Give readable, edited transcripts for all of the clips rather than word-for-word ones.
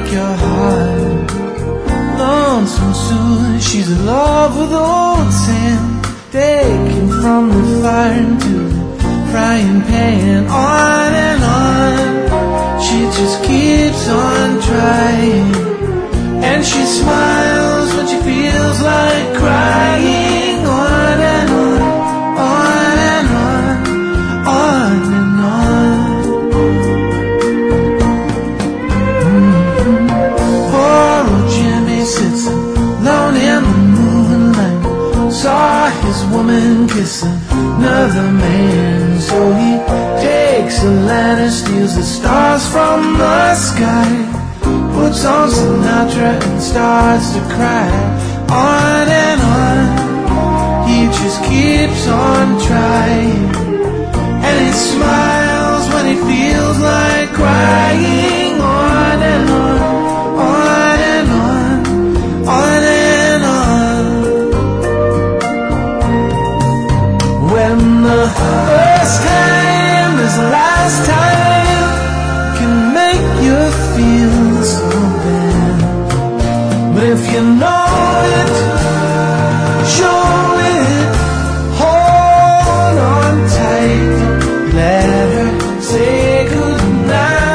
make your heart lonesome soon. She's in love with old sand, taken from the fire into the frying pan. On and on, she just keeps on trying, and she smiles when she feels like crying. On and on, on and on, on and on. Poor old Jimmy sits alone in the moonlight, saw his woman kissing another man. So he takes a lantern, steals the stars from the sky, puts on Sinatra and starts to cry. On and on, he just keeps on trying, and he smiles when he feels like crying. On and on, on and on, on and on. When the first time is the last time can make you feel so bad, but if you know it, show it, hold on tight, let her say goodnight.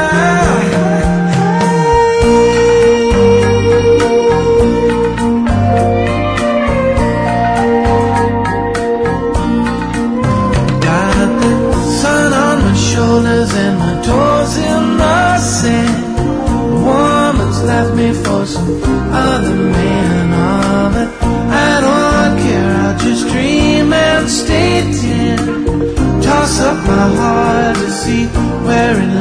Got the sun on my shoulders and my toes in the sand. The woman's left me for some other man. Oh, but I don't care, I'll just dream and stay tan. Toss up my heart to see where it